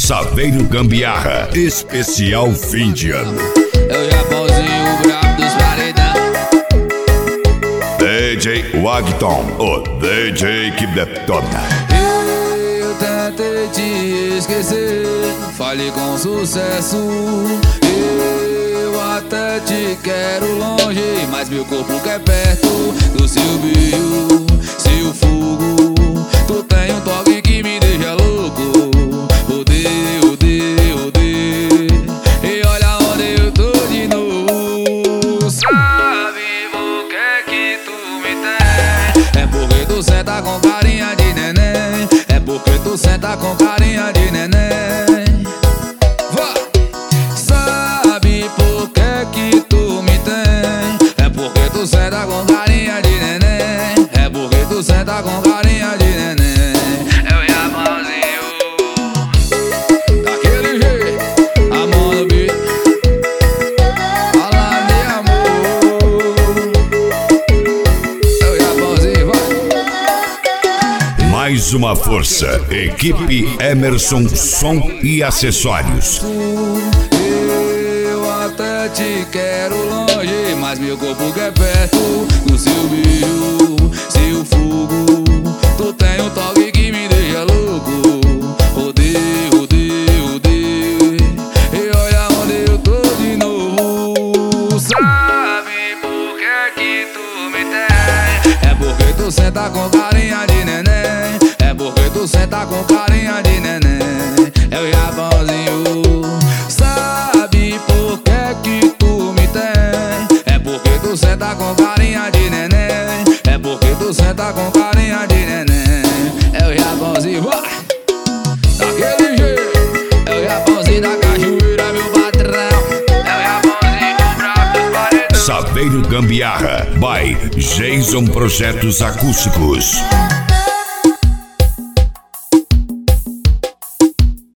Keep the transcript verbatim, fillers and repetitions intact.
Saveiro Gambiarra, especial fim de ano. É o Japãozinho brabo dos paredão. D J Wagton, o D J que detona. Eu tentei te esquecer, falei com sucesso. Eu até te quero longe, mas meu corpo quer perto do seu brilho, seu fogo. Tu tem um toque que me deixa louco. Odeio, odeio, odeio. E olha onde eu tô de novo. Sabe por que que tu me tem? É porque tu senta com carinha de neném. É porque tu senta com carinha de neném. Vá! Sabe por que que tu me tem? É porque tu senta com carinha de neném. É porque tu senta com carinha de neném. É o Japãozinho, daquele jeito, amor no beat. Fala de amor. É o Japãozinho, vai. Mais uma força, equipe Emerson Som e Acessórios. Eu até te quero longe, mas meu corpo quer perto do seu brilho, seu fogo. Tu tem um toque que me deixa louco. Odeio, odeio, odeio. E olha onde eu tô de novo. Sabe por que que tu me tem? É porque tu senta com carinha de neném. É porque tu senta com carinha de neném. É o Japãozinho. Sabe por que que tu me tem? É porque tu senta com carinha de neném. É porque tu senta com carinha de neném. É o Japãozinho, vai! Daquele jeito. É o Japãozinho da cachoeira, meu patrão. É o Japãozinho brabo dos paredão. Saveiro Gambiarra, by Jason Projetos Acústicos.